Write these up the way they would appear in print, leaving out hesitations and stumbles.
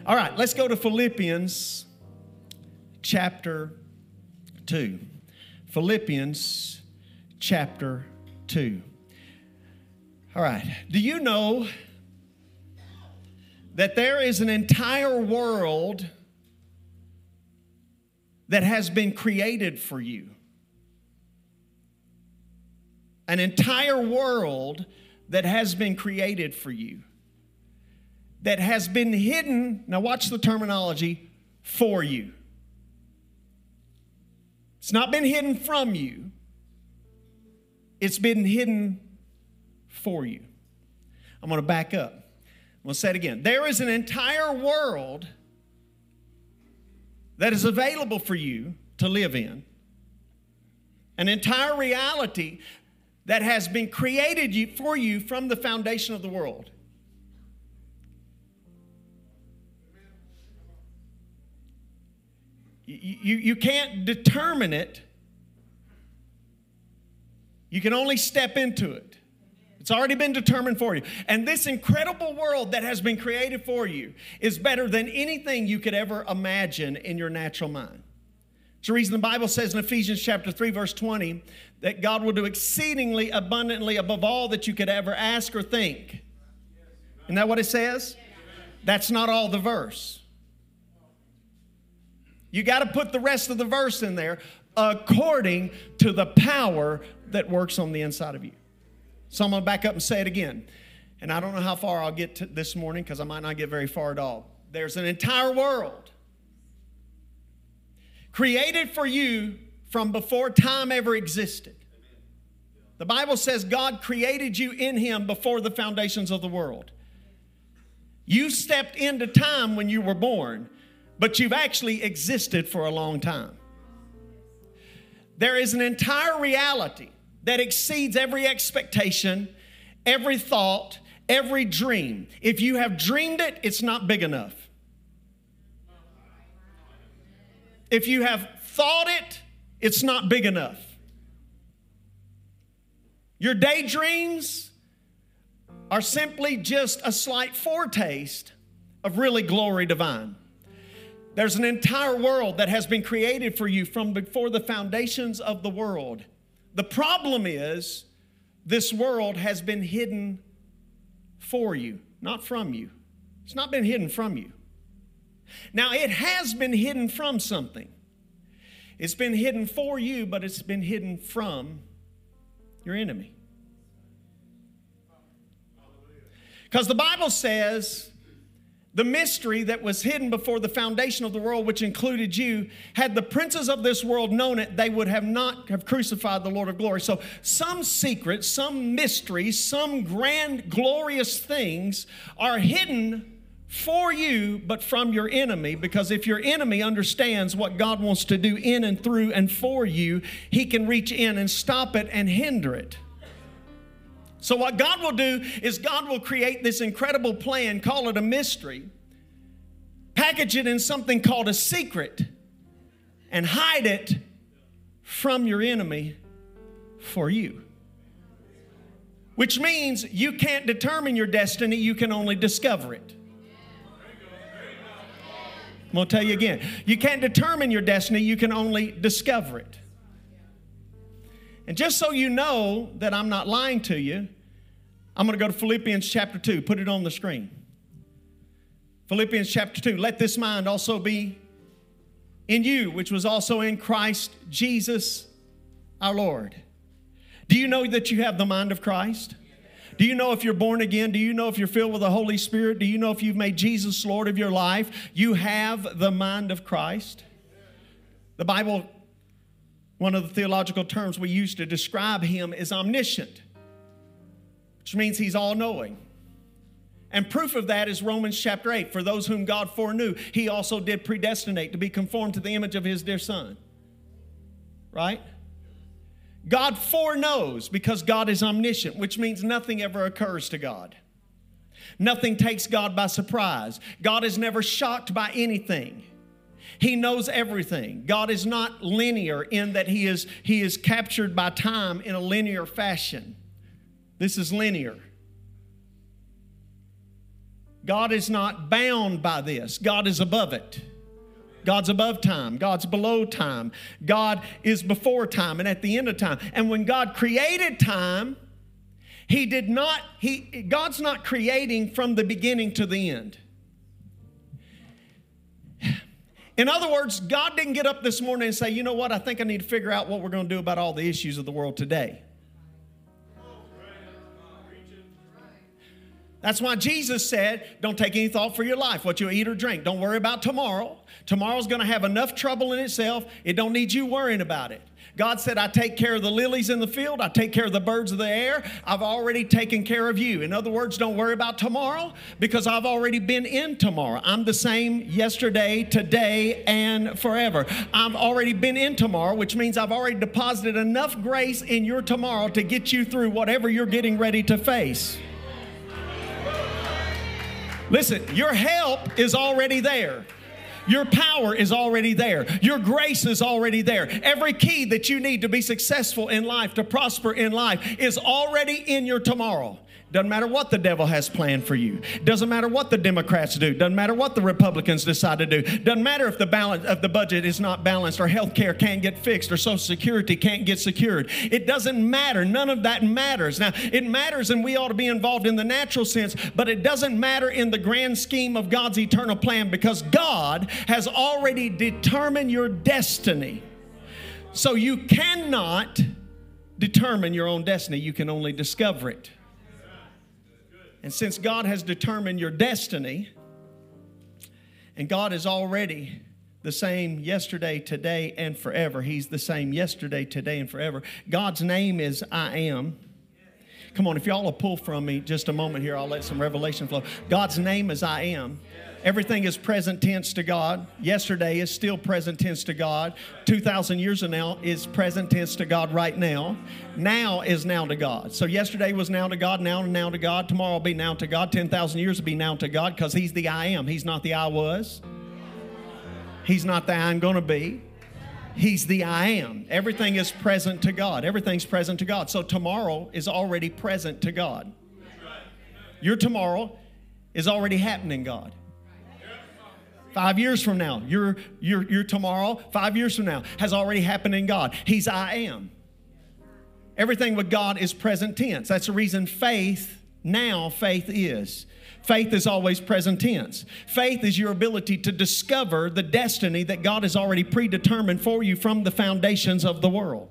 All right, let's go to Philippians chapter 2. Philippians chapter 2. All right, do you know that there is an entire world that has been created for you? An entire world that has been created for you, that has been hidden, now watch the terminology, for you. It's not been hidden from you. It's been hidden for you. I'm going to back up. I'm going to say it again. There is an entire world that is available for you to live in. An entire reality that has been created for you from the foundation of the world. You can't determine it. You can only step into it. It's already been determined for you. And this incredible world that has been created for you is better than anything you could ever imagine in your natural mind. It's the reason the Bible says in Ephesians chapter 3, verse 20, that God will do exceedingly abundantly above all that you could ever ask or think. Isn't that what it says? That's not all the verse. You got to put the rest of the verse in there, according to the power that works on the inside of you. So I'm going to back up and say it again. And I don't know how far I'll get to this morning because I might not get very far at all. There's an entire world created for you from before time ever existed. The Bible says God created you in Him before the foundations of the world. You stepped into time when you were born, but you've actually existed for a long time. There is an entire reality that exceeds every expectation, every thought, every dream. If you have dreamed it, it's not big enough. If you have thought it, it's not big enough. Your daydreams are simply just a slight foretaste of really glory divine. There's an entire world that has been created for you from before the foundations of the world. The problem is, this world has been hidden for you, not from you. It's not been hidden from you. Now, it has been hidden from something. It's been hidden for you, but it's been hidden from your enemy. Because the Bible says the mystery that was hidden before the foundation of the world, which included you, had the princes of this world known it, they would have not have crucified the Lord of glory. So some secrets, some mysteries, some grand, glorious things are hidden for you, but from your enemy. Because if your enemy understands what God wants to do in and through and for you, he can reach in and stop it and hinder it. So what God will do is God will create this incredible plan, call it a mystery, package it in something called a secret, and hide it from your enemy for you. Which means you can't determine your destiny, you can only discover it. I'm going to tell you again. You can't determine your destiny, you can only discover it. And just so you know that I'm not lying to you, I'm going to go to Philippians chapter 2. Put it on the screen. Philippians chapter 2. Let this mind also be in you, which was also in Christ Jesus our Lord. Do you know that you have the mind of Christ? Do you know if you're born again? Do you know if you're filled with the Holy Spirit? Do you know if you've made Jesus Lord of your life? You have the mind of Christ. The Bible, one of the theological terms we use to describe Him is omniscient, which means He's all-knowing. And proof of that is Romans chapter 8. For those whom God foreknew, He also did predestinate to be conformed to the image of His dear Son. Right? God foreknows because God is omniscient, which means nothing ever occurs to God. Nothing takes God by surprise. God is never shocked by anything. He knows everything. God is not linear in that He is captured by time in a linear fashion. This is linear. God is not bound by this. God is above it. God's above time. God's below time. God is before time and at the end of time. And when God created time, God's not creating from the beginning to the end. In other words, God didn't get up this morning and say, you know what, I think I need to figure out what we're going to do about all the issues of the world today. That's why Jesus said, don't take any thought for your life, what you'll eat or drink. Don't worry about tomorrow. Tomorrow's going to have enough trouble in itself. It don't need you worrying about it. God said, I take care of the lilies in the field. I take care of the birds of the air. I've already taken care of you. In other words, don't worry about tomorrow because I've already been in tomorrow. I'm the same yesterday, today, and forever. I've already been in tomorrow, which means I've already deposited enough grace in your tomorrow to get you through whatever you're getting ready to face. Listen, your help is already there. Your power is already there. Your grace is already there. Every key that you need to be successful in life, to prosper in life, is already in your tomorrow. Doesn't matter what the devil has planned for you. Doesn't matter what the Democrats do. Doesn't matter what the Republicans decide to do. Doesn't matter if the balance of the budget is not balanced or health care can't get fixed or Social Security can't get secured. It doesn't matter. None of that matters. Now, it matters and we ought to be involved in the natural sense, but it doesn't matter in the grand scheme of God's eternal plan because God has already determined your destiny. So you cannot determine your own destiny. You can only discover it. And since God has determined your destiny, and God is already the same yesterday, today, and forever. He's the same yesterday, today, and forever. God's name is I Am. Come on, if y'all will pull from me just a moment here, I'll let some revelation flow. God's name is I Am. Everything is present tense to God. Yesterday is still present tense to God. 2,000 years from now is present tense to God right now. Now is now to God. So yesterday was now to God, now to God. Tomorrow will be now to God. 10,000 years will be now to God because He's the I Am. He's not the I was. He's not the I'm going to be. He's the I Am. Everything is present to God. Everything's present to God. So tomorrow is already present to God. Your tomorrow is already happening, God. 5 years from now, your tomorrow, 5 years from now, has already happened in God. He's I Am. Everything with God is present tense. That's the reason faith is. Faith is always present tense. Faith is your ability to discover the destiny that God has already predetermined for you from the foundations of the world.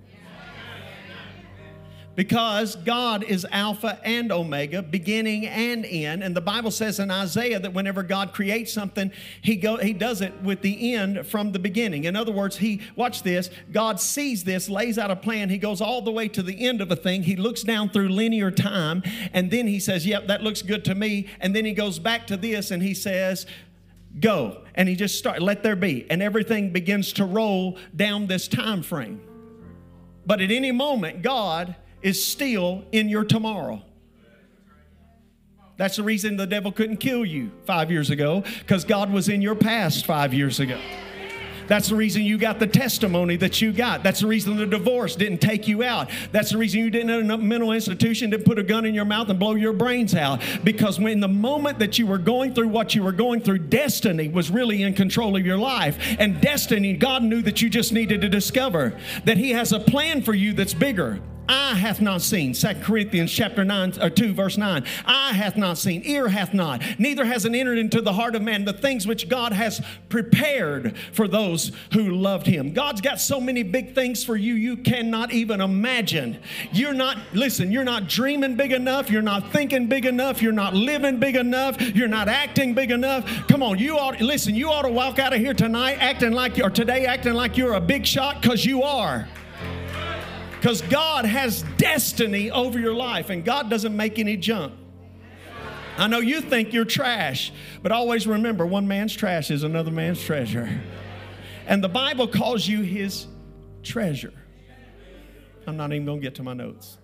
Because God is Alpha and Omega, beginning and end. And the Bible says in Isaiah that whenever God creates something, He does it with the end from the beginning. In other words, watch this, God sees this, lays out a plan. He goes all the way to the end of a thing. He looks down through linear time, and then He says, yep, that looks good to me. And then He goes back to this, and He says, go. And He just let there be. And everything begins to roll down this time frame. But at any moment, God is still in your tomorrow. That's the reason the devil couldn't kill you 5 years ago, because God was in your past 5 years ago. That's the reason you got the testimony that you got. That's the reason the divorce didn't take you out. That's the reason you didn't in a mental institution, didn't put a gun in your mouth and blow your brains out. Because when the moment that you were going through what you were going through, destiny was really in control of your life. And destiny, God knew that you just needed to discover that He has a plan for you that's bigger. Eye hath not seen, 2 Corinthians chapter 2, verse 9. Eye hath not seen, ear hath not, neither has it entered into the heart of man the things which God has prepared for those who loved Him. God's got so many big things for you, you cannot even imagine. You're not dreaming big enough, you're not thinking big enough, you're not living big enough, you're not acting big enough. Come on, you ought to walk out of here tonight acting like you're a big shot, because you are. Because God has destiny over your life, and God doesn't make any junk. I know you think you're trash, but always remember, one man's trash is another man's treasure. And the Bible calls you His treasure. I'm not even going to get to my notes.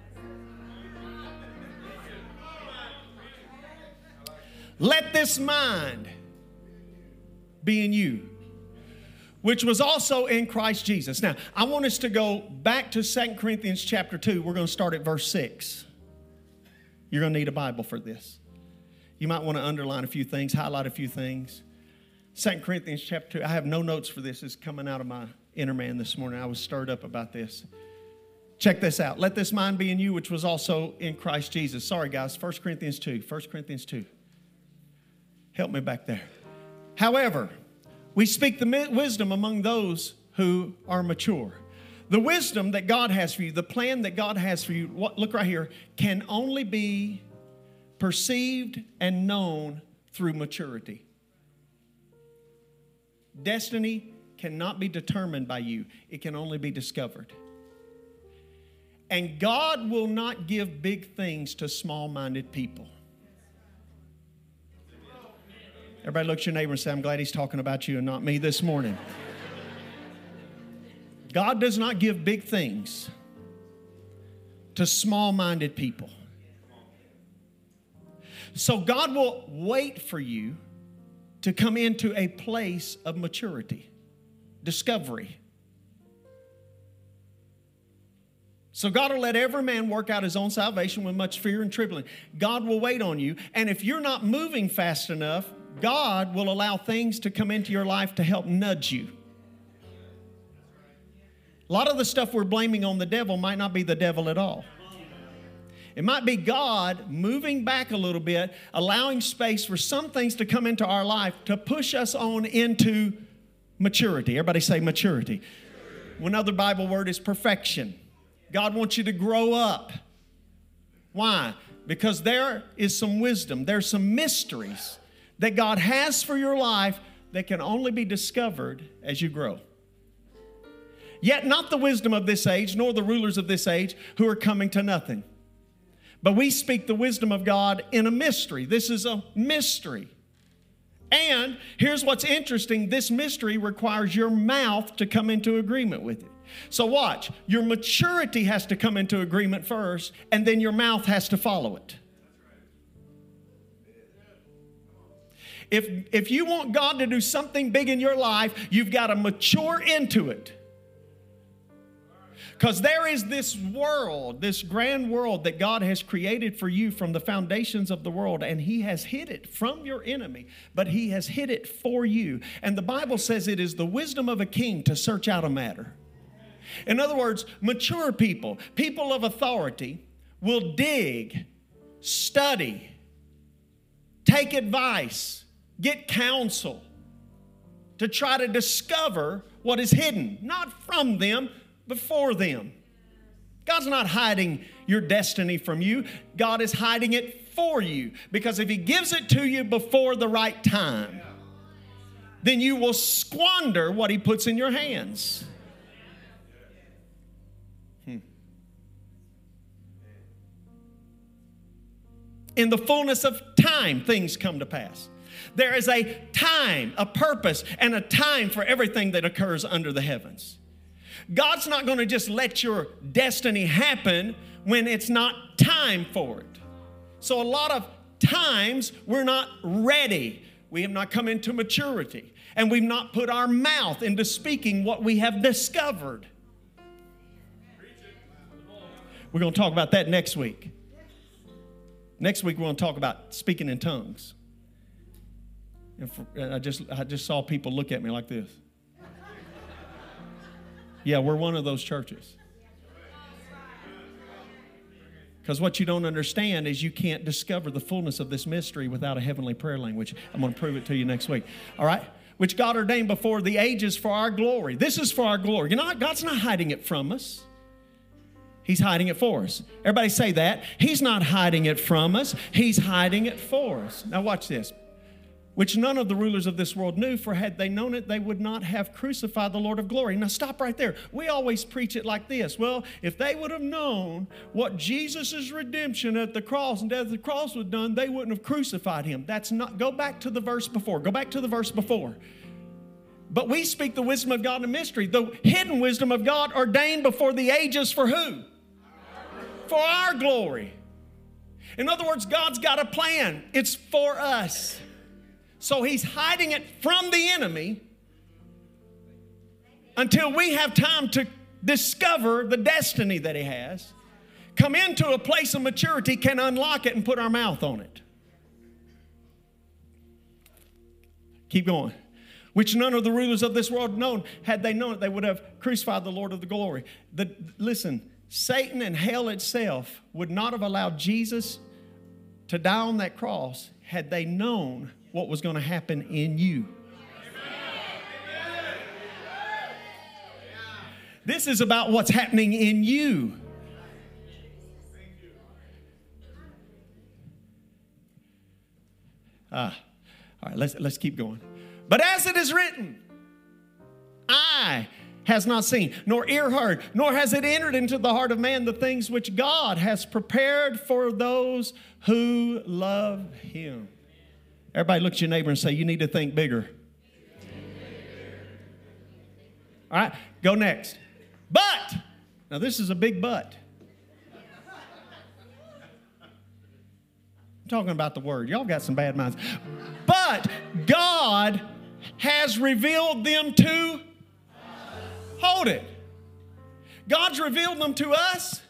Let this mind be in you, which was also in Christ Jesus. Now, I want us to go back to 2 Corinthians chapter 2. We're going to start at verse 6. You're going to need a Bible for this. You might want to underline a few things, highlight a few things. 2 Corinthians chapter 2. I have no notes for this. It's coming out of my inner man this morning. I was stirred up about this. Check this out. Let this mind be in you, which was also in Christ Jesus. Sorry, guys. 1 Corinthians 2. 1 Corinthians 2. Help me back there. However, we speak the wisdom among those who are mature. The wisdom that God has for you, the plan that God has for you, look right here, can only be perceived and known through maturity. Destiny cannot be determined by you. It can only be discovered. And God will not give big things to small-minded people. Everybody look at your neighbor and say, I'm glad he's talking about you and not me this morning. God does not give big things to small-minded people. So God will wait for you to come into a place of maturity, discovery. So God will let every man work out his own salvation with much fear and trembling. God will wait on you. And if you're not moving fast enough, God will allow things to come into your life to help nudge you. A lot of the stuff we're blaming on the devil might not be the devil at all. It might be God moving back a little bit, allowing space for some things to come into our life to push us on into maturity. Everybody say maturity. One other Bible word is perfection. God wants you to grow up. Why? Because there is some wisdom, there's some mysteries that God has for your life that can only be discovered as you grow. Yet not the wisdom of this age, nor the rulers of this age who are coming to nothing. But we speak the wisdom of God in a mystery. This is a mystery. And here's what's interesting. This mystery requires your mouth to come into agreement with it. So watch. Your maturity has to come into agreement first, and then your mouth has to follow it. If you want God to do something big in your life, you've got to mature into it. Because there is this world, this grand world that God has created for you from the foundations of the world, and He has hid it from your enemy, but He has hid it for you. And the Bible says it is the wisdom of a king to search out a matter. In other words, mature people, people of authority, will dig, study, take advice, get counsel to try to discover what is hidden, not from them, but for them. God's not hiding your destiny from you. God is hiding it for you. Because if He gives it to you before the right time, then you will squander what He puts in your hands. In the fullness of time, things come to pass. There is a time, a purpose, and a time for everything that occurs under the heavens. God's not going to just let your destiny happen when it's not time for it. So a lot of times we're not ready. We have not come into maturity. And we've not put our mouth into speaking what we have discovered. We're going to talk about that next week. Next week we're going to talk about speaking in tongues. And I just saw people look at me like this. Yeah, we're one of those churches. Because what you don't understand is you can't discover the fullness of this mystery without a heavenly prayer language. I'm going to prove it to you next week. All right? Which God ordained before the ages for our glory. This is for our glory. You know what? God's not hiding it from us. He's hiding it for us. Everybody say that. He's not hiding it from us. He's hiding it for us. Now watch this. Which none of the rulers of this world knew, for had they known it, they would not have crucified the Lord of glory. Now stop right there. We always preach it like this. Well, if they would have known what Jesus' redemption at the cross and death of the cross was done, they wouldn't have crucified Him. That's not, go back to the verse before. Go back to the verse before. But we speak the wisdom of God in mystery. The hidden wisdom of God ordained before the ages for who? For our glory. In other words, God's got a plan. It's for us. So He's hiding it from the enemy until we have time to discover the destiny that He has, come into a place of maturity, can unlock it and put our mouth on it. Keep going. Which none of the rulers of this world known. Had they known it, they would have crucified the Lord of the glory. Listen, Satan and hell itself would not have allowed Jesus to die on that cross had they known what was going to happen in you. This is about what's happening in you. All right, let's keep going. But as it is written, eye has not seen, nor ear heard, nor has it entered into the heart of man the things which God has prepared for those who love him. Everybody look at your neighbor and say, you need to think bigger. All right, go next. But, now this is a big but. I'm talking about the word. Y'all got some bad minds. But God has revealed them to, hold it. God's revealed them to us.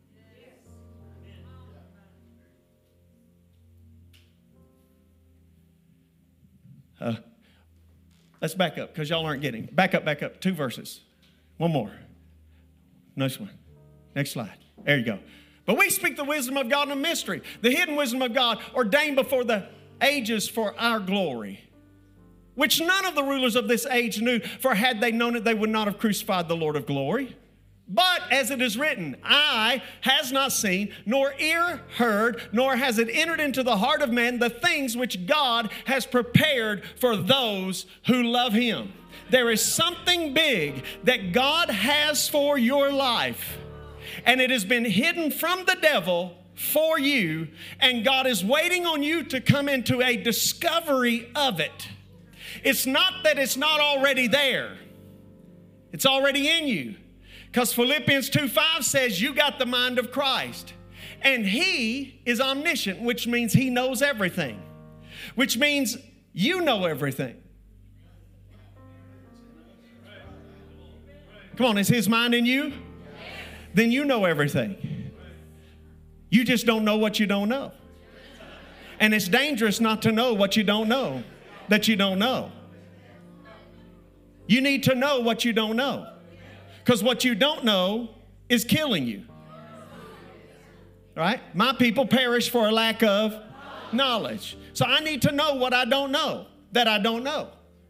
Let's back up because y'all aren't getting. Back up. 2 verses. One more. Next one. Next slide. There you go. But we speak the wisdom of God in a mystery, the hidden wisdom of God ordained before the ages for our glory, which none of the rulers of this age knew, for had they known it, they would not have crucified the Lord of glory. But as it is written, eye has not seen, nor ear heard, nor has it entered into the heart of man the things which God has prepared for those who love him. There is something big that God has for your life, and it has been hidden from the devil for you, and God is waiting on you to come into a discovery of it. It's not that it's not already there. It's already in you. Because Philippians 2:5 says you got the mind of Christ. And he is omniscient, which means he knows everything. Which means you know everything. Come on, is his mind in you? Then you know everything. You just don't know what you don't know. And it's dangerous not to know what you don't know, that you don't know. You need to know what you don't know. Because what you don't know is killing you. Right? My people perish for a lack of knowledge. So I need to know what I don't know, that I don't know.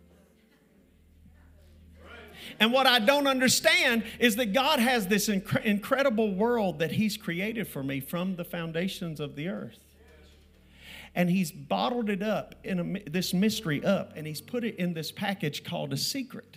And what I don't understand is that God has this incredible world that he's created for me from the foundations of the earth. And he's bottled it up, this mystery up, and he's put it in this package called a secret.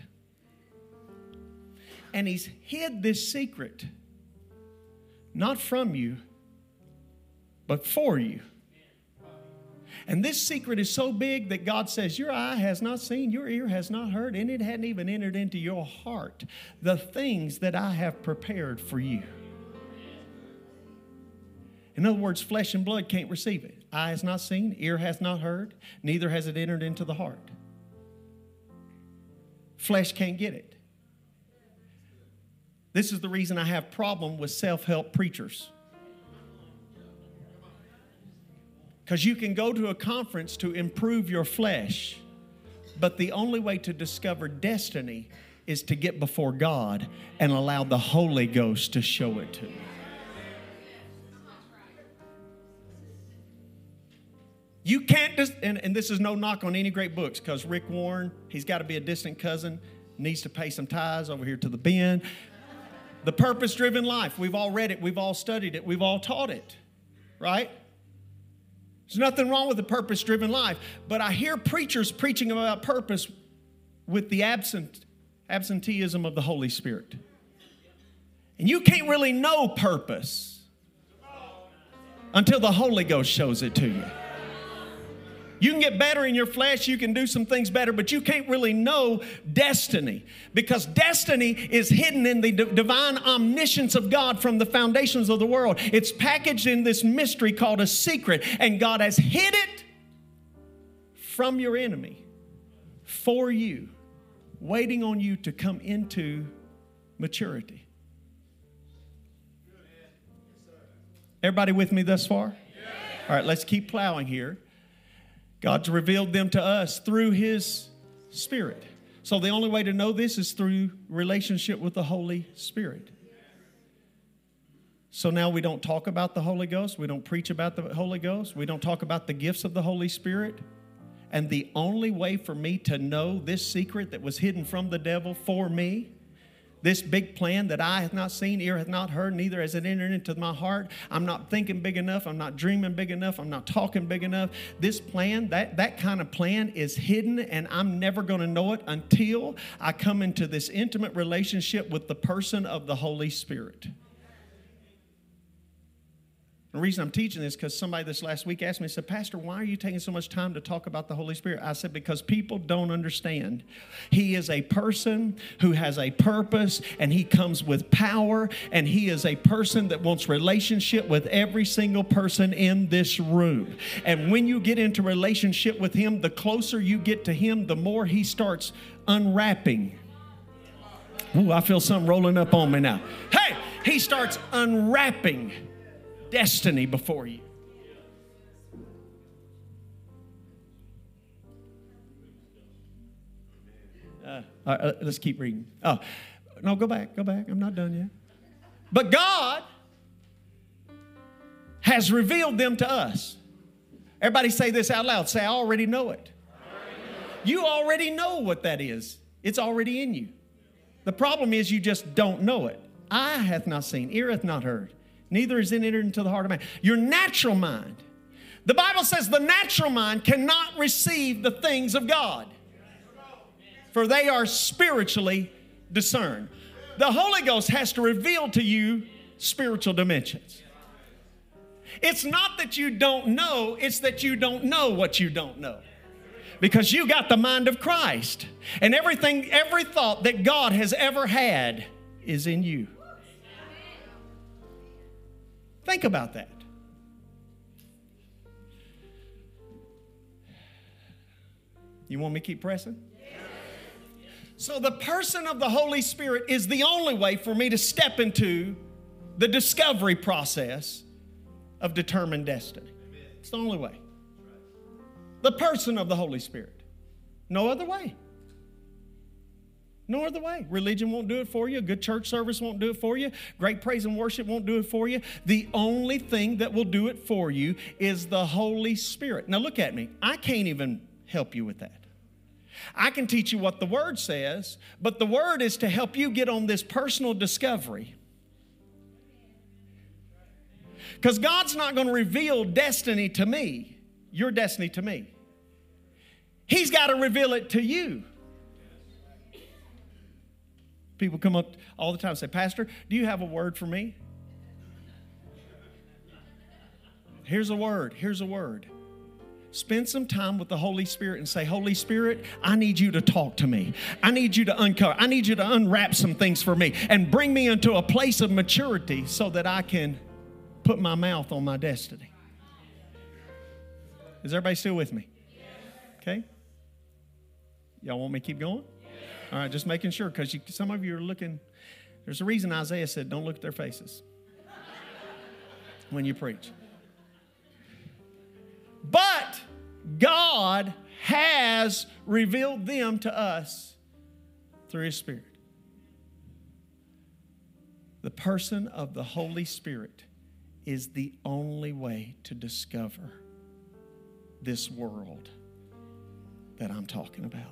And he's hid this secret, not from you, but for you. And this secret is so big that God says, your eye has not seen, your ear has not heard, and it hadn't even entered into your heart the things that I have prepared for you. In other words, flesh and blood can't receive it. Eye has not seen, ear has not heard, neither has it entered into the heart. Flesh can't get it. This is the reason I have problem with self-help preachers. Because you can go to a conference to improve your flesh, but the only way to discover destiny is to get before God and allow the Holy Ghost to show it to you. You can't just, and this is no knock on any great books, because Rick Warren, he's got to be a distant cousin, needs to pay some tithes over here to the bin. The Purpose-Driven Life, we've all read it, we've all studied it, we've all taught it, right? There's nothing wrong with the purpose-driven life, but I hear preachers preaching about purpose with the absenteeism of the Holy Spirit. And you can't really know purpose until the Holy Ghost shows it to you. You can get better in your flesh, you can do some things better, but you can't really know destiny, because destiny is hidden in the divine omniscience of God from the foundations of the world. It's packaged in this mystery called a secret, and God has hid it from your enemy for you, waiting on you to come into maturity. Everybody with me thus far? All right, let's keep plowing here. God's revealed them to us through his Spirit. So the only way to know this is through relationship with the Holy Spirit. So now we don't talk about the Holy Ghost. We don't preach about the Holy Ghost. We don't talk about the gifts of the Holy Spirit. And the only way for me to know this secret that was hidden from the devil for me, this big plan that eye hath not seen, ear hath not heard, neither has it entered into my heart. I'm not thinking big enough. I'm not dreaming big enough. I'm not talking big enough. This plan, that kind of plan is hidden, and I'm never going to know it until I come into this intimate relationship with the person of the Holy Spirit. The reason I'm teaching this is because somebody this last week asked me, said, Pastor, why are you taking so much time to talk about the Holy Spirit? I said, because people don't understand. He is a person who has a purpose, and he comes with power, and he is a person that wants relationship with every single person in this room. And when you get into relationship with him, the closer you get to him, the more he starts unwrapping. Ooh, I feel something rolling up on me now. Hey, he starts unwrapping destiny before you. All right, let's keep reading. Oh, no, go back. I'm not done yet. But God has revealed them to us. Everybody say this out loud. Say, I already know it. You already know what that is. It's already in you. The problem is you just don't know it. Eye hath not seen, ear hath not heard. Neither is it entered into the heart of man. Your natural mind. The Bible says the natural mind cannot receive the things of God, for they are spiritually discerned. The Holy Ghost has to reveal to you spiritual dimensions. It's not that you don't know, it's that you don't know what you don't know. Because you got the mind of Christ. And every thought that God has ever had is in you. Think about that. You want me to keep pressing? So the person of the Holy Spirit is the only way for me to step into the discovery process of determined destiny. It's the only way. The person of the Holy Spirit. No other way. No other way. Religion won't do it for you. A good church service won't do it for you. Great praise and worship won't do it for you. The only thing that will do it for you is the Holy Spirit. Now look at me. I can't even help you with that. I can teach you what the Word says, but the Word is to help you get on this personal discovery. Because God's not going to reveal destiny to me, your destiny to me. He's got to reveal it to you. People come up all the time and say, Pastor, do you have a word for me? Here's a word. Here's a word. Spend some time with the Holy Spirit and say, Holy Spirit, I need you to talk to me. I need you to uncover. I need you to unwrap some things for me and bring me into a place of maturity so that I can put my mouth on my destiny. Is everybody still with me? Okay? Y'all want me to keep going? All right, just making sure, because some of you are looking. There's a reason Isaiah said, don't look at their faces when you preach. But God has revealed them to us through His Spirit. The person of the Holy Spirit is the only way to discover this world that I'm talking about.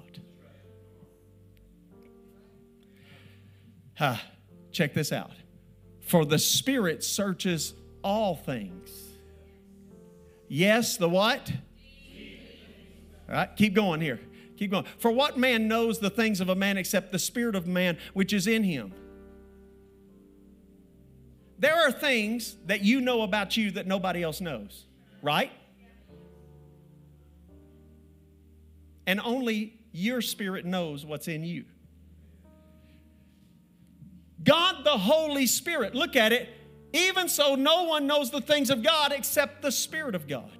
Check this out. For the Spirit searches all things. Yes, the what? All right, keep going here. Keep going. For what man knows the things of a man except the spirit of man which is in him? There are things that you know about you that nobody else knows, right? And only your spirit knows what's in you. God, the Holy Spirit, look at it. Even so, no one knows the things of God except the Spirit of God.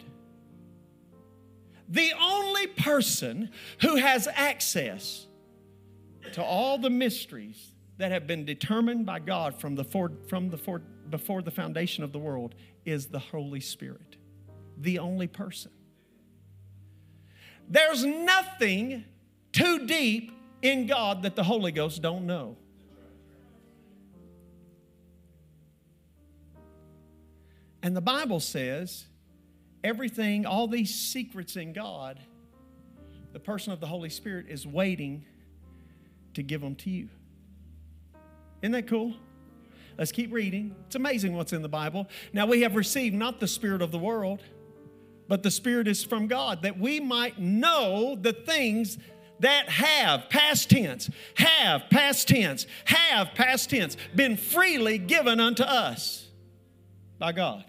The only person who has access to all the mysteries that have been determined by God before the foundation of the world is the Holy Spirit. The only person. There's nothing too deep in God that the Holy Ghost don't know. And the Bible says everything, all these secrets in God, the person of the Holy Spirit is waiting to give them to you. Isn't that cool? Let's keep reading. It's amazing what's in the Bible. Now we have received not the spirit of the world, but the Spirit is from God, that we might know the things that have, past tense, been freely given unto us by God.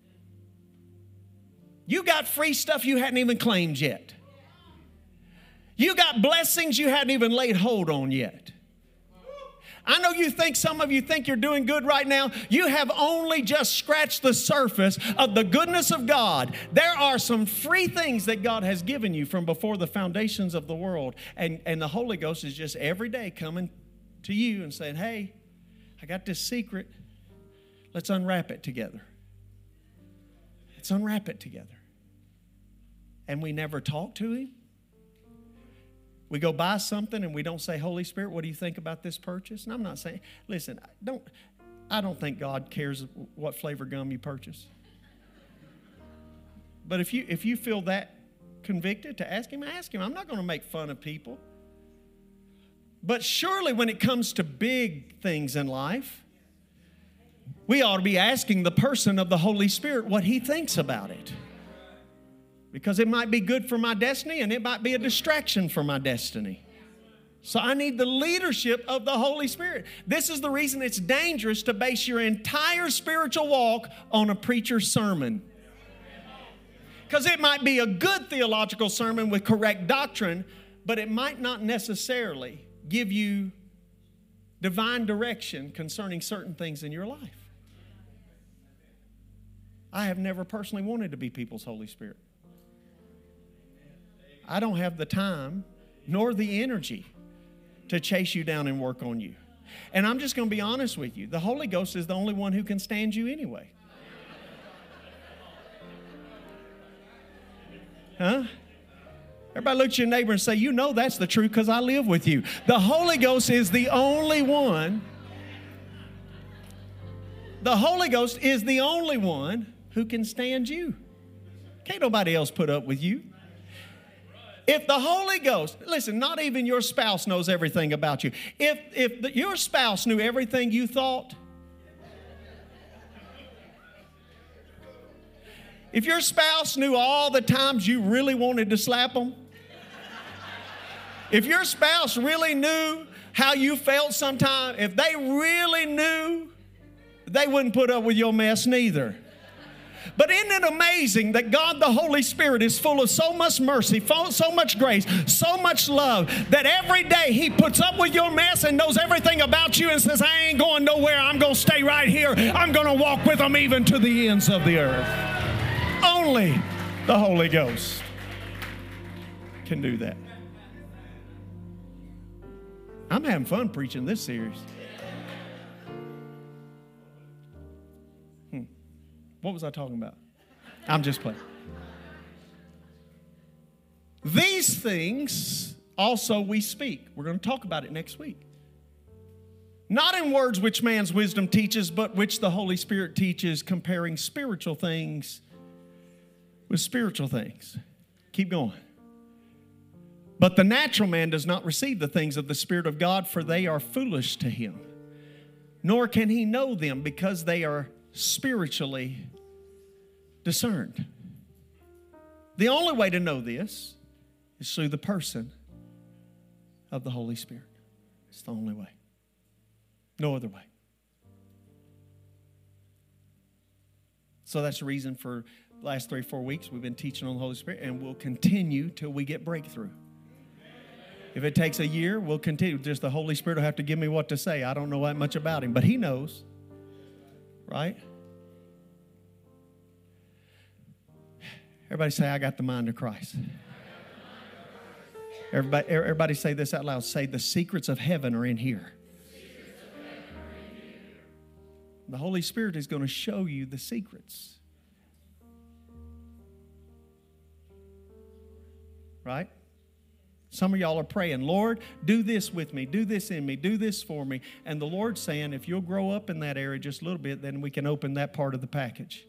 You got free stuff you hadn't even claimed yet. You got blessings you hadn't even laid hold on yet. I know some of you think you're doing good right now. You have only just scratched the surface of the goodness of God. There are some free things that God has given you from before the foundations of the world. And the Holy Ghost is just every day coming to you and saying, hey, I got this secret. Let's unwrap it together. Let's unwrap it together. And we never talk to Him. We go buy something and we don't say, Holy Spirit, what do you think about this purchase? And I'm not saying, listen, I don't think God cares what flavor gum you purchase. But if you feel that convicted to ask Him, ask Him. I'm not going to make fun of people. But surely when it comes to big things in life, we ought to be asking the person of the Holy Spirit what He thinks about it. Because it might be good for my destiny and it might be a distraction for my destiny. So I need the leadership of the Holy Spirit. This is the reason it's dangerous to base your entire spiritual walk on a preacher's sermon. Because it might be a good theological sermon with correct doctrine, but it might not necessarily give you divine direction concerning certain things in your life. I have never personally wanted to be people's Holy Spirit. I don't have the time nor the energy to chase you down and work on you. And I'm just going to be honest with you. The Holy Ghost is the only one who can stand you anyway. Huh? Everybody look at your neighbor and say, you know that's the truth because I live with you. The Holy Ghost is the only one. The Holy Ghost is the only one who can stand you. Can't nobody else put up with you. If the Holy Ghost, listen, not even your spouse knows everything about you. If your spouse knew everything you thought, if your spouse knew all the times you really wanted to slap them, if your spouse really knew how you felt sometimes, if they really knew, they wouldn't put up with your mess neither. But isn't it amazing that God the Holy Spirit is full of so much mercy, so much grace, so much love, that every day He puts up with your mess and knows everything about you and says, I ain't going nowhere. I'm going to stay right here. I'm going to walk with them even to the ends of the earth. Only the Holy Ghost can do that. I'm having fun preaching this series. What was I talking about? I'm just playing. These things also we speak. We're going to talk about it next week. Not in words which man's wisdom teaches, but which the Holy Spirit teaches, comparing spiritual things with spiritual things. Keep going. But the natural man does not receive the things of the Spirit of God, for they are foolish to him. Nor can he know them, because they are spiritually discerned. The only way to know this is through the person of the Holy Spirit. It's the only way. No other way. So that's the reason for the last 3 or 4 weeks we've been teaching on the Holy Spirit, and we'll continue till we get breakthrough. If it takes a year, we'll continue. Just the Holy Spirit will have to give me what to say. I don't know that much about Him, but He knows. Right? Everybody say, I got the mind of Christ. Everybody say this out loud. Say, the secrets of heaven are in here. The Holy Spirit is going to show you the secrets. Right? Some of y'all are praying, Lord, do this with me, do this in me, do this for me. And the Lord's saying, if you'll grow up in that area just a little bit, then we can open that part of the package.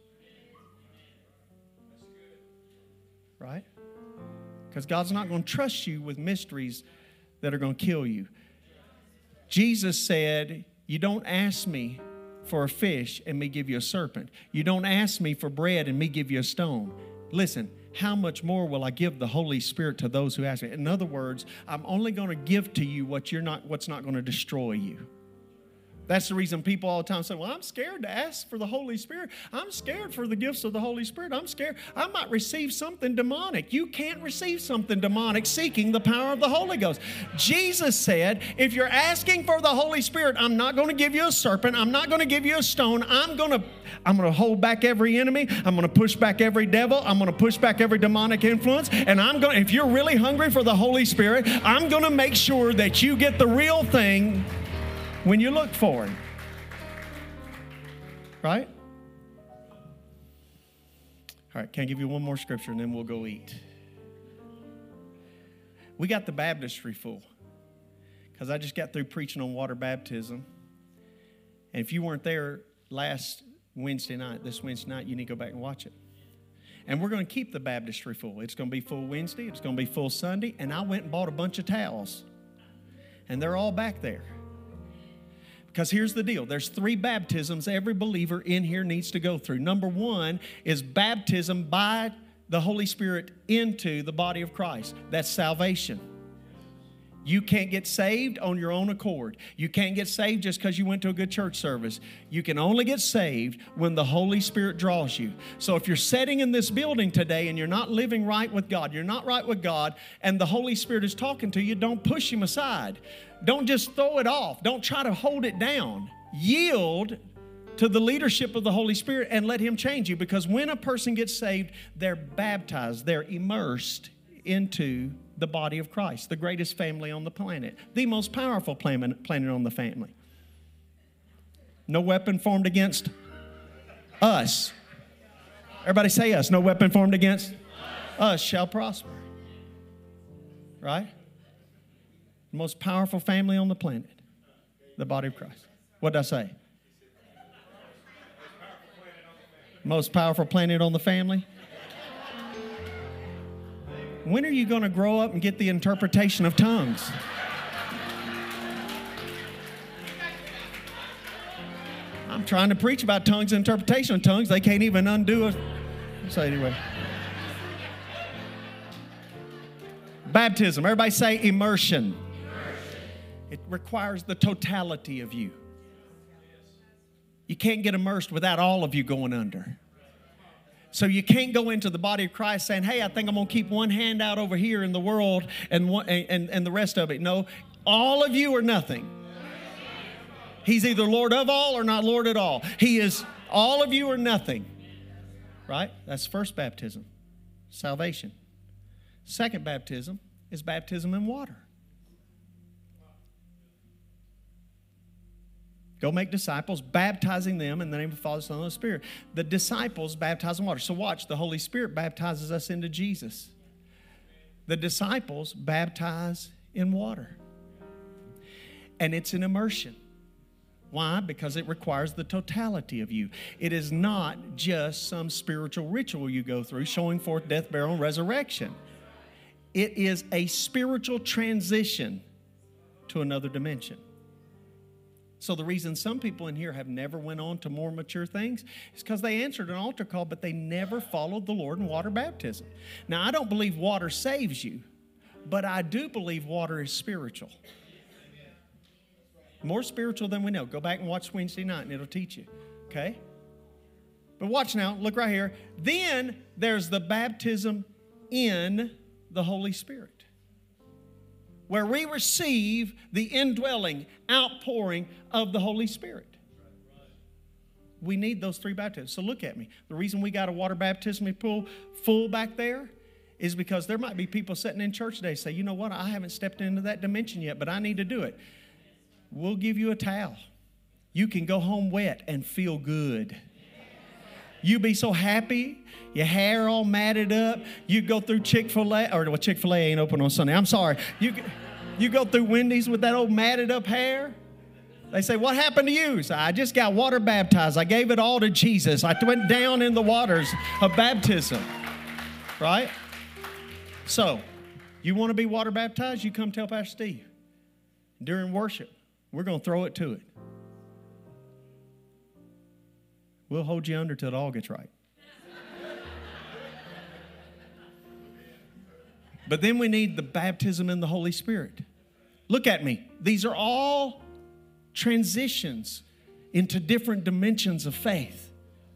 Right? Because God's not going to trust you with mysteries that are going to kill you. Jesus said, you don't ask me for a fish and me give you a serpent. You don't ask me for bread and me give you a stone. Listen, how much more will I give the Holy Spirit to those who ask me? In other words, I'm only going to give to you what's not going to destroy you. That's the reason people all the time say, well, I'm scared to ask for the Holy Spirit. I'm scared for the gifts of the Holy Spirit. I'm scared I might receive something demonic. You can't receive something demonic seeking the power of the Holy Ghost. Jesus said, if you're asking for the Holy Spirit, I'm not going to give you a serpent. I'm not going to give you a stone. I'm going to hold back every enemy. I'm going to push back every devil. I'm going to push back every demonic influence. And if you're really hungry for the Holy Spirit, I'm going to make sure that you get the real thing when you look for Him. Right? All right, can I give you one more scripture and then we'll go eat? We got the baptistry full because I just got through preaching on water baptism. And if you weren't there last Wednesday night, this Wednesday night, you need to go back and watch it. And we're going to keep the baptistry full. It's going to be full Wednesday. It's going to be full Sunday. And I went and bought a bunch of towels. And they're all back there. Because here's the deal. There's 3 baptisms every believer in here needs to go through. Number 1 is baptism by the Holy Spirit into the body of Christ. That's salvation. You can't get saved on your own accord. You can't get saved just because you went to a good church service. You can only get saved when the Holy Spirit draws you. So if you're sitting in this building today and you're not living right with God, you're not right with God, and the Holy Spirit is talking to you, don't push Him aside. Don't just throw it off. Don't try to hold it down. Yield to the leadership of the Holy Spirit and let Him change you. Because when a person gets saved, they're baptized. They're immersed into the body of Christ, the greatest family on the planet, the most powerful planet on the family. No weapon formed against us. Everybody say us. No weapon formed against us shall prosper. Right? The most powerful family on the planet, the body of Christ. What did I say? Most powerful planet on the family. When are you going to grow up and get the interpretation of tongues? I'm trying to preach about tongues and interpretation of tongues. They can't even undo it. So anyway. Baptism. Everybody say immersion. It requires the totality of you. You can't get immersed without all of you going under. So you can't go into the body of Christ saying, hey, I think I'm going to keep one hand out over here in the world and the rest of it. No, all of you are nothing. He's either Lord of all or not Lord at all. He is, all of you are nothing. Right? That's first baptism, salvation. Second baptism is baptism in water. Go make disciples, baptizing them in the name of the Father, Son, and the Holy Spirit. The disciples baptize in water. So watch, the Holy Spirit baptizes us into Jesus. The disciples baptize in water. And it's an immersion. Why? Because it requires the totality of you. It is not just some spiritual ritual you go through showing forth death, burial, and resurrection. It is a spiritual transition to another dimension. So the reason some people in here have never went on to more mature things is because they answered an altar call, but they never followed the Lord in water baptism. Now, I don't believe water saves you, but I do believe water is spiritual. More spiritual than we know. Go back and watch Wednesday night and it'll teach you. Okay? But watch now. Look right here. Then there's the baptism in the Holy Spirit, where we receive the indwelling, outpouring of the Holy Spirit. We need those 3 baptisms. So look at me. The reason we got a water baptism pool full back there is because there might be people sitting in church today say, you know what, I haven't stepped into that dimension yet, but I need to do it. We'll give you a towel. You can go home wet and feel good. You be so happy, your hair all matted up. You go through Chick-fil-A, or well, Chick-fil-A ain't open on Sunday. I'm sorry. You go through Wendy's with that old matted up hair. They say, what happened to you? So, I just got water baptized. I gave it all to Jesus. I went down in the waters of baptism. Right? So, you want to be water baptized? You come tell Pastor Steve. During worship, we're going to throw it to it. We'll hold you under till it all gets right. But then we need the baptism in the Holy Spirit. Look at me. These are all transitions into different dimensions of faith.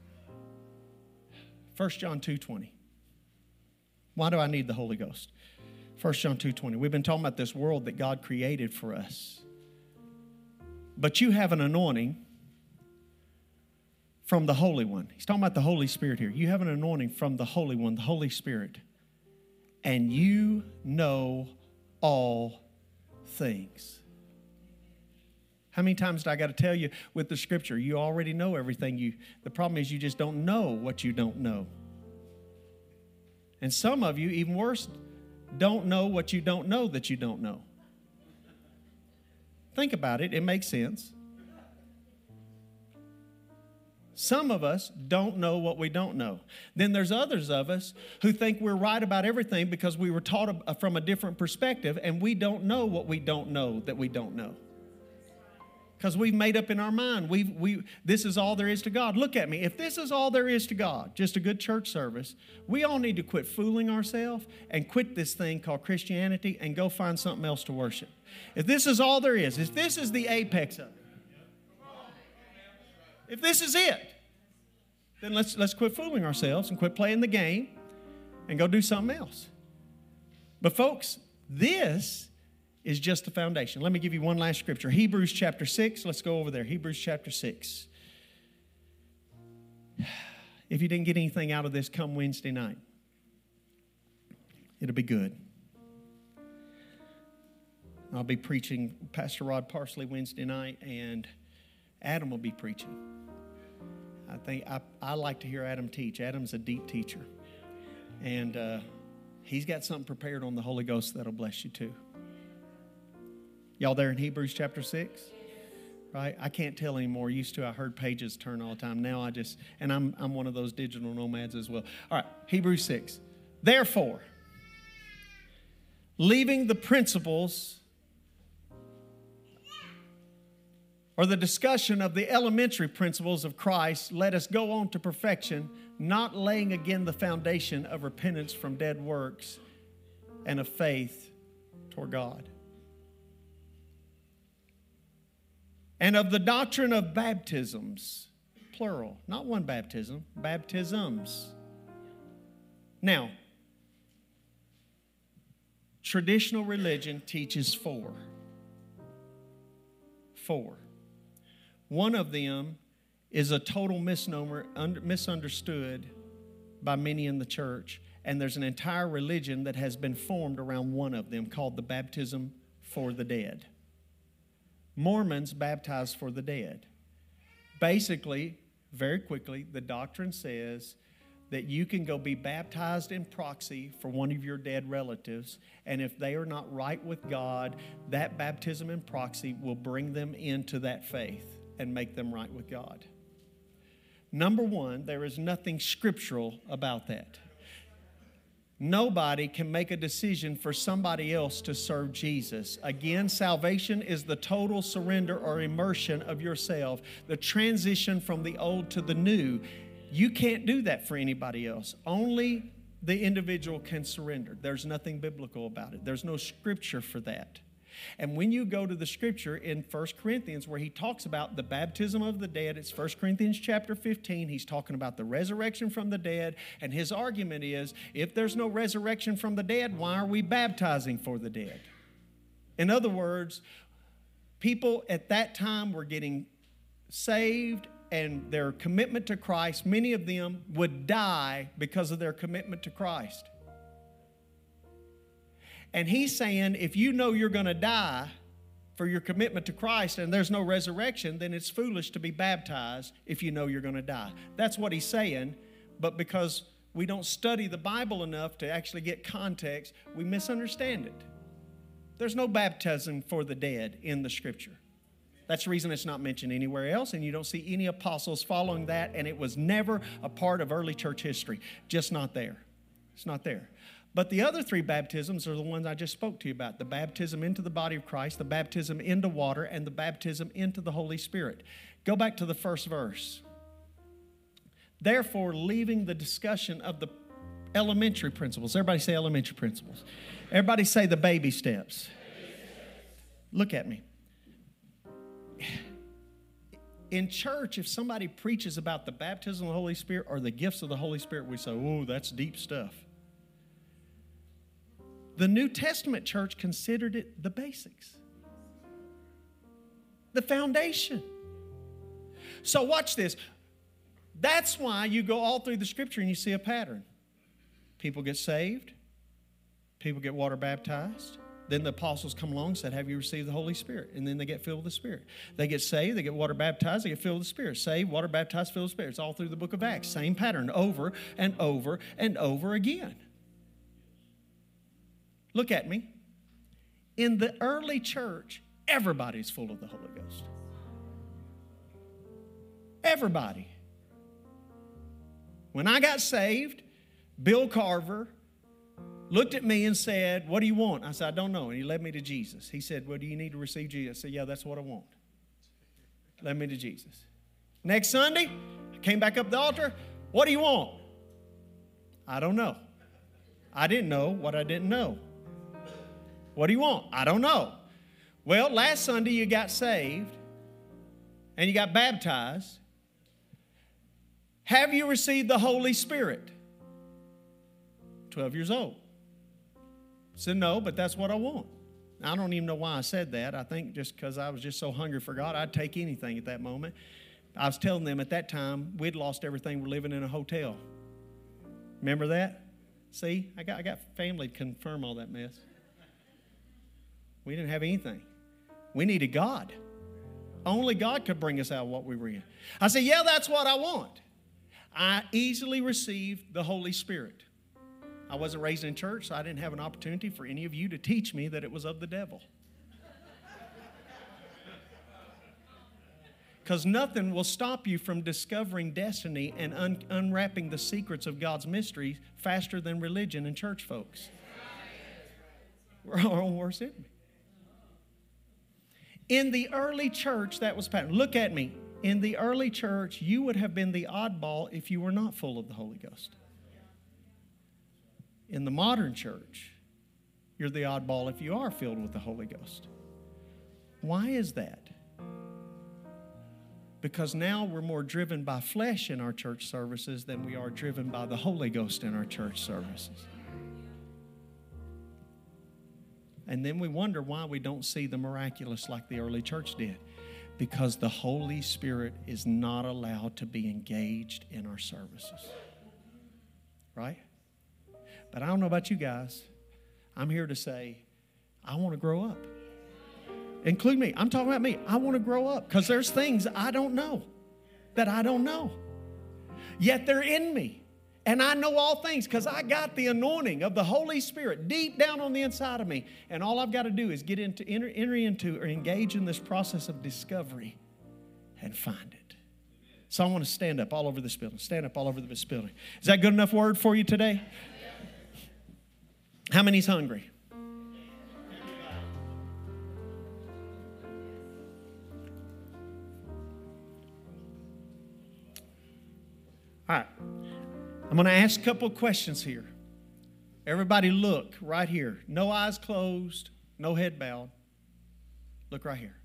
1 John 2:20. Why do I need the Holy Ghost? 1 John 2:20. We've been talking about this world that God created for us. But you have an anointing from the Holy One. He's talking about the Holy Spirit here. You have an anointing from the Holy One, the Holy Spirit. And you know all things. How many times do I got to tell you with the scripture, you already know everything. The problem is you just don't know what you don't know. And some of you, even worse, don't know what you don't know that you don't know. Think about it. It makes sense. Some of us don't know what we don't know. Then there's others of us who think we're right about everything because we were taught from a different perspective, and we don't know what we don't know that we don't know. Because we've made up in our mind, this is all there is to God. Look at me. If this is all there is to God, just a good church service, we all need to quit fooling ourselves and quit this thing called Christianity and go find something else to worship. If this is all there is, if this is the apex of it, if this is it, then let's quit fooling ourselves and quit playing the game and go do something else. But folks, this is just the foundation. Let me give you one last scripture. Hebrews chapter 6. Let's go over there. Hebrews chapter 6. If you didn't get anything out of this, come Wednesday night. It'll be good. I'll be preaching Pastor Rod Parsley Wednesday night, and Adam will be preaching. I like to hear Adam teach. Adam's a deep teacher. And he's got something prepared on the Holy Ghost that'll bless you too. Y'all there in Hebrews chapter 6? Right? I can't tell anymore. Used to, I heard pages turn all the time. Now and I'm one of those digital nomads as well. All right, Hebrews 6. Therefore, leaving the principles or the discussion of the elementary principles of Christ, let us go on to perfection, not laying again the foundation of repentance from dead works and of faith toward God. And of the doctrine of baptisms, plural, not one baptism, baptisms. Now, traditional religion teaches four. One of them is a total misnomer, misunderstood by many in the church, and there's an entire religion that has been formed around one of them called the baptism for the dead. Mormons baptize for the dead. Basically, very quickly, the doctrine says that you can go be baptized in proxy for one of your dead relatives, and if they are not right with God, that baptism in proxy will bring them into that faith and make them right with God. Number one, there is nothing scriptural about that. Nobody can make a decision for somebody else to serve Jesus. Again, salvation is the total surrender or immersion of yourself, the transition from the old to the new. You can't do that for anybody else. Only the individual can surrender. There's nothing biblical about it. There's no scripture for that. And when you go to the scripture in 1 Corinthians where he talks about the baptism of the dead, it's 1 Corinthians chapter 15. He's talking about the resurrection from the dead. And his argument is, if there's no resurrection from the dead, why are we baptizing for the dead? In other words, people at that time were getting saved and their commitment to Christ, many of them would die because of their commitment to Christ. And he's saying, if you know you're going to die, for your commitment to Christ and there's no resurrection, then it's foolish to be baptized if you know you're going to die. That's what he's saying, but because we don't study the Bible enough to actually get context, we misunderstand it. There's no baptism for the dead in the Scripture. That's the reason it's not mentioned anywhere else, and you don't see any apostles following that, and it was never a part of early church history. Just not there. It's not there. But the other three baptisms are the ones I just spoke to you about. The baptism into the body of Christ, the baptism into water, and the baptism into the Holy Spirit. Go back to the first verse. Therefore, leaving the discussion of the elementary principles. Everybody say elementary principles. Everybody say the baby steps. Look at me. In church, if somebody preaches about the baptism of the Holy Spirit or the gifts of the Holy Spirit, we say, oh, that's deep stuff. The New Testament church considered it the basics, the foundation. So watch this. That's why you go all through the Scripture and you see a pattern. People get saved. People get water baptized. Then the apostles come along and said, have you received the Holy Spirit? And then they get filled with the Spirit. They get saved, they get water baptized, they get filled with the Spirit. Saved, water baptized, filled with the Spirit. It's all through the book of Acts. Same pattern over and over and over again. Look at me. In the early church, everybody's full of the Holy Ghost. Everybody. When I got saved, Bill Carver looked at me and said, what do you want? I said, I don't know. And he led me to Jesus. He said, well, do you need to receive Jesus? I said, yeah, that's what I want. Led me to Jesus. Next Sunday, I came back up the altar. What do you want? I don't know. I didn't know what I didn't know. What do you want? I don't know. Well, last Sunday you got saved and you got baptized. Have you received the Holy Spirit? 12 years old. I said, no, but that's what I want. I don't even know why I said that. I think just because I was just so hungry for God, I'd take anything at that moment. I was telling them at that time, we'd lost everything. We're living in a hotel. Remember that? See, I got family to confirm all that mess. We didn't have anything. We needed God. Only God could bring us out of what we were in. I said, yeah, that's what I want. I easily received the Holy Spirit. I wasn't raised in church, so I didn't have an opportunity for any of you to teach me that it was of the devil. Because nothing will stop you from discovering destiny and unwrapping the secrets of God's mystery faster than religion and church folks. We're our own worst enemy. In the early church, that was pattern. Look at me. In the early church, you would have been the oddball if you were not full of the Holy Ghost. In the modern church, you're the oddball if you are filled with the Holy Ghost. Why is that? Because now we're more driven by flesh in our church services than we are driven by the Holy Ghost in our church services. And then we wonder why we don't see the miraculous like the early church did. Because the Holy Spirit is not allowed to be engaged in our services. Right? But I don't know about you guys. I'm here to say, I want to grow up. Include me. I'm talking about me. I want to grow up because there's things I don't know that I don't know. Yet they're in me. And I know all things because I got the anointing of the Holy Spirit deep down on the inside of me. And all I've got to do is enter into or engage in this process of discovery and find it. So I want to stand up all over this building. Stand up all over this building. Is that good enough word for you today? How many's hungry? All right. I'm going to ask a couple of questions here. Everybody look right here. No eyes closed, no head bowed. Look right here.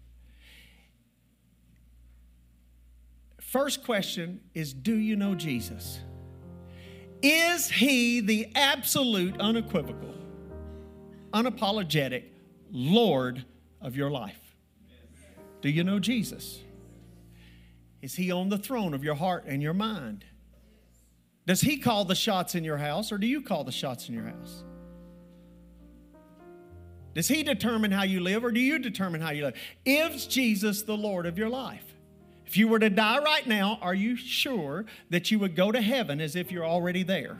First question is, do you know Jesus? Is he the absolute, unequivocal, unapologetic Lord of your life? Do you know Jesus? Is he on the throne of your heart and your mind? Does he call the shots in your house, or do you call the shots in your house? Does He determine how you live, or do you determine how you live? Is Jesus the Lord of your life? If you were to die right now, are you sure that you would go to heaven as if you're already there?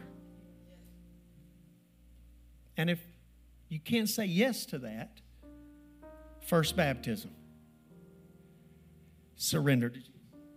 And if you can't say yes to that, first baptism. Surrender to Jesus.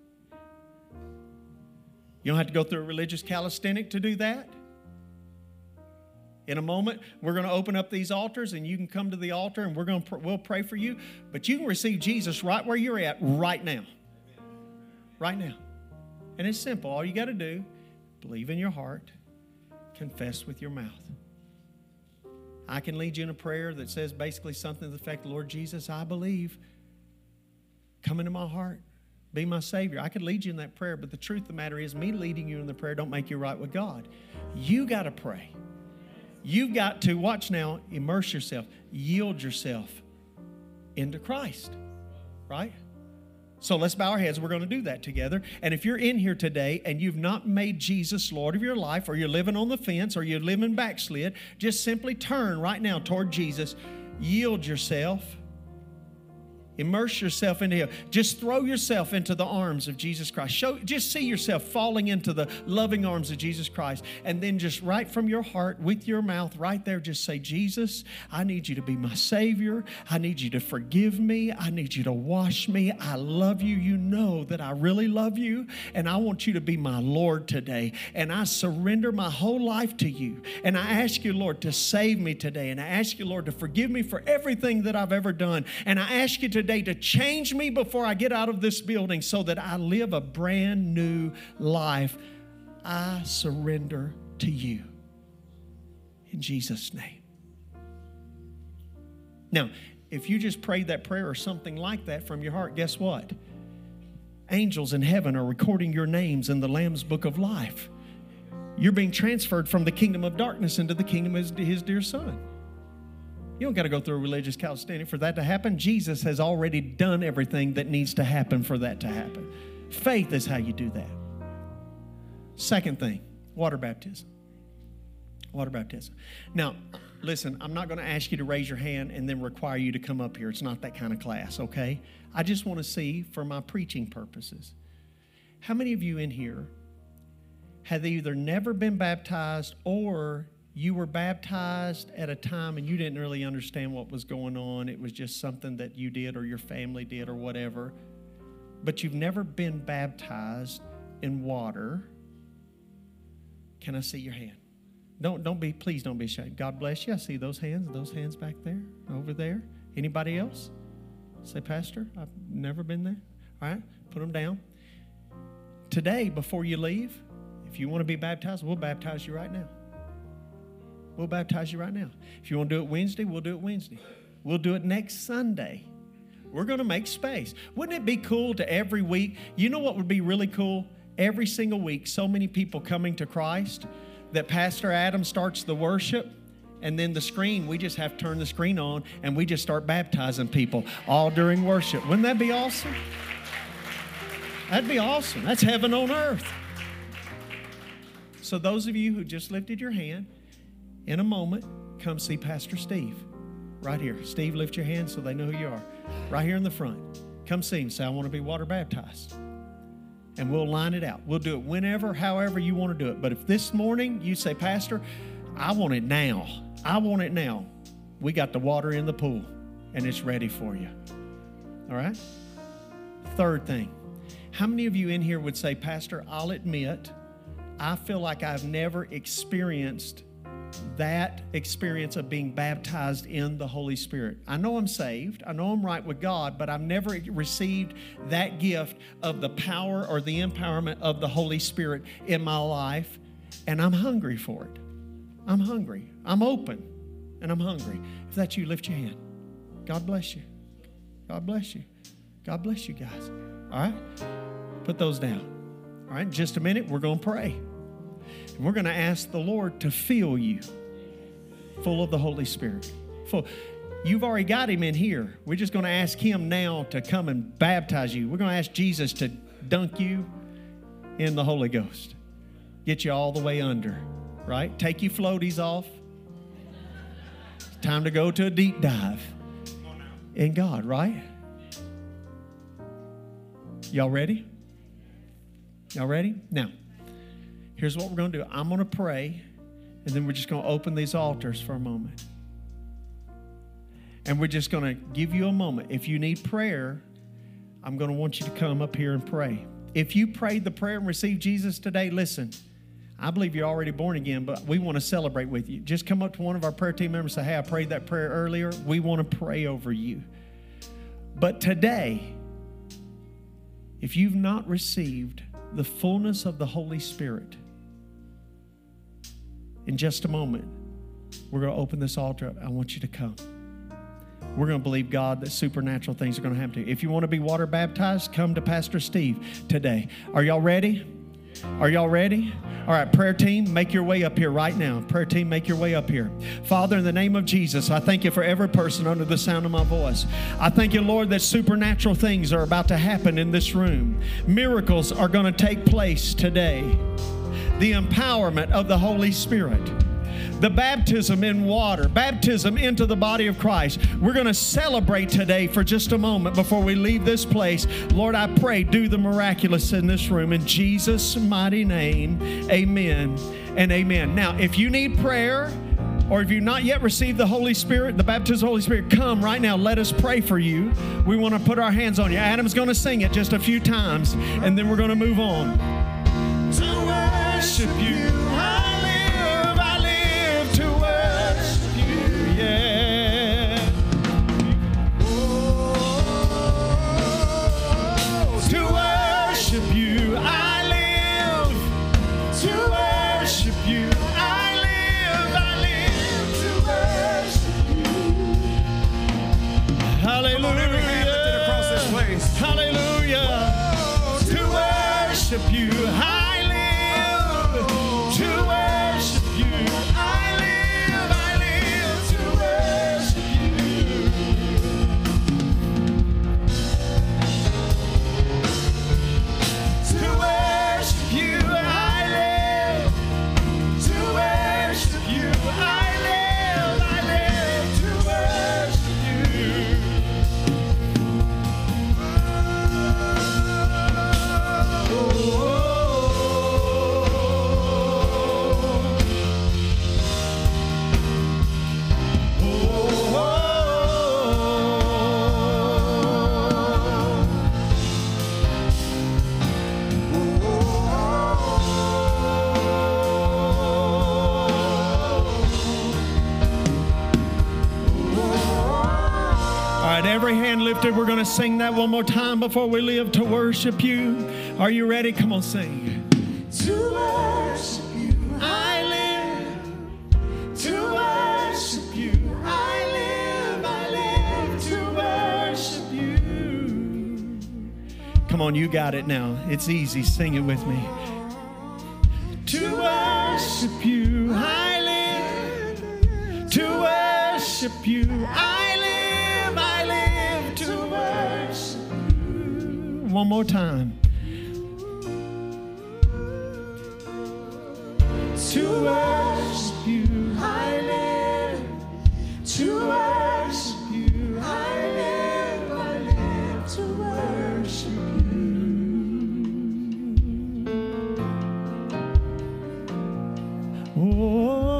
You don't have to go through a religious calisthenic to do that. In a moment, we're going to open up these altars, and you can come to the altar, and we'll pray for you. But you can receive Jesus right where you're at right now. Right now. And it's simple. All you got to do, believe in your heart, confess with your mouth. I can lead you in a prayer that says basically something to the effect, Lord Jesus, I believe. Come into my heart. Be my Savior. I could lead you in that prayer, but the truth of the matter is, me leading you in the prayer don't make you right with God. You got to pray. You've got to, watch now, immerse yourself, yield yourself into Christ, right? So let's bow our heads. We're going to do that together. And if you're in here today and you've not made Jesus Lord of your life, or you're living on the fence, or you're living backslid, just simply turn right now toward Jesus. Yield yourself. Immerse yourself into Him. Just throw yourself into the arms of Jesus Christ. Just see yourself falling into the loving arms of Jesus Christ. And then just right from your heart, with your mouth right there, just say, Jesus, I need you to be my Savior. I need you to forgive me. I need you to wash me. I love you. You know that I really love you. And I want you to be my Lord today. And I surrender my whole life to you. And I ask you, Lord, to save me today. And I ask you, Lord, to forgive me for everything that I've ever done. And I ask you today to change me before I get out of this building so that I live a brand new life. I surrender to you. In Jesus' name. Now, if you just prayed that prayer or something like that from your heart, guess what? Angels in heaven are recording your names in the Lamb's Book of Life. You're being transferred from the kingdom of darkness into the kingdom of His dear Son. You don't got to go through a religious calisthenic for that to happen. Jesus has already done everything that needs to happen for that to happen. Faith is how you do that. Second thing, water baptism. Water baptism. Now, listen, I'm not going to ask you to raise your hand and then require you to come up here. It's not that kind of class, okay? I just want to see, for my preaching purposes, how many of you in here have either never been baptized, or you were baptized at a time and you didn't really understand what was going on. It was just something that you did or your family did or whatever. But you've never been baptized in water. Can I see your hand? Please don't be ashamed. God bless you. I see those hands back there, over there. Anybody else? Say, Pastor, I've never been there. All right, put them down. Today, before you leave, if you want to be baptized, we'll baptize you right now. We'll baptize you right now. If you want to do it Wednesday, we'll do it Wednesday. We'll do it next Sunday. We're going to make space. Wouldn't it be cool to every week? You know what would be really cool? Every single week, so many people coming to Christ that Pastor Adam starts the worship, and then the screen, we just have to turn the screen on, and we just start baptizing people all during worship. Wouldn't that be awesome? That'd be awesome. That's heaven on earth. So those of you who just lifted your hand, in a moment, come see Pastor Steve. Right here. Steve, lift your hand so they know who you are. Right here in the front. Come see him. Say, I want to be water baptized. And we'll line it out. We'll do it whenever, however you want to do it. But if this morning you say, Pastor, I want it now. I want it now. We got the water in the pool, and it's ready for you. All right? Third thing. How many of you in here would say, Pastor, I'll admit, I feel like I've never experienced that experience of being baptized in the Holy Spirit. I know I'm saved. I know I'm right with God, but I've never received that gift of the power or the empowerment of the Holy Spirit in my life, and I'm hungry for it. I'm hungry. I'm open, and I'm hungry. If that's you, lift your hand. God bless you. God bless you. God bless you guys. All right? Put those down. All right? In just a minute, we're going to pray. And we're going to ask the Lord to fill you full of the Holy Spirit. You've already got Him in here. We're just going to ask Him now to come and baptize you. We're going to ask Jesus to dunk you in the Holy Ghost. Get you all the way under, right? Take your floaties off. Time to go to a deep dive in God, right? Y'all ready? Y'all ready? Now, here's what we're going to do. I'm going to pray, and then we're just going to open these altars for a moment. And we're just going to give you a moment. If you need prayer, I'm going to want you to come up here and pray. If you prayed the prayer and received Jesus today, listen, I believe you're already born again, but we want to celebrate with you. Just come up to one of our prayer team members and say, hey, I prayed that prayer earlier. We want to pray over you. But today, if you've not received the fullness of the Holy Spirit, in just a moment, we're going to open this altar up. I want you to come. We're going to believe God that supernatural things are going to happen to you. If you want to be water baptized, come to Pastor Steve today. Are y'all ready? Are y'all ready? All right, prayer team, make your way up here right now. Prayer team, make your way up here. Father, in the name of Jesus, I thank you for every person under the sound of my voice. I thank you, Lord, that supernatural things are about to happen in this room. Miracles are going to take place today. The empowerment of the Holy Spirit. The baptism in water, baptism into the body of Christ. We're going to celebrate today for just a moment before we leave this place. Lord, I pray, do the miraculous in this room. In Jesus' mighty name, amen and amen. Now, if you need prayer, or if you've not yet received the Holy Spirit, the baptism of the Holy Spirit, come right now. Let us pray for you. We want to put our hands on you. Adam's going to sing it just a few times, and then we're going to move on. To worship you, I live to worship you, yeah. Oh, to worship you, I live to worship you. I live to worship you. Hallelujah. Every hand lifted across this place. Hallelujah. Oh, to worship you, I live to worship you. I live to worship you. To worship you, I live to worship you. I live to worship you. Every hand lifted. We're going to sing that one more time before we live to worship you. Are you ready? Come on, sing. To worship you, I live to worship you. I live to worship you. Come on, you got it now. It's easy. Sing it with me. To worship you, I live to worship you. I live to worship you. One more time. To worship you, I live to worship you. I live to worship you. Oh.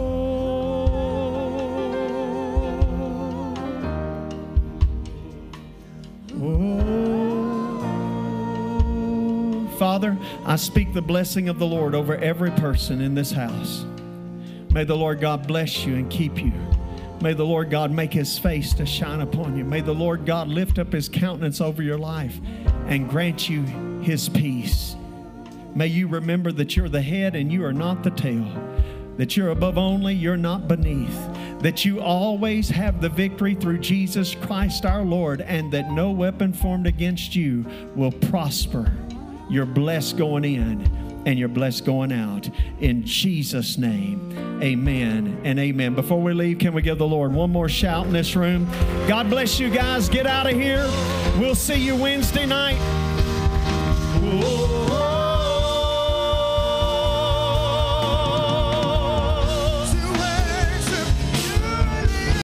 Father, I speak the blessing of the Lord over every person in this house. May the Lord God bless you and keep you. May the Lord God make his face to shine upon you. May the Lord God lift up his countenance over your life and grant you his peace. May you remember that you're the head and you are not the tail, that you're above only, you're not beneath, that you always have the victory through Jesus Christ our Lord, and that no weapon formed against you will prosper. You're blessed going in and you're blessed going out. In Jesus' name, amen and amen. Before we leave, can we give the Lord one more shout in this room? God bless you guys. Get out of here. We'll see you Wednesday night. Whoa.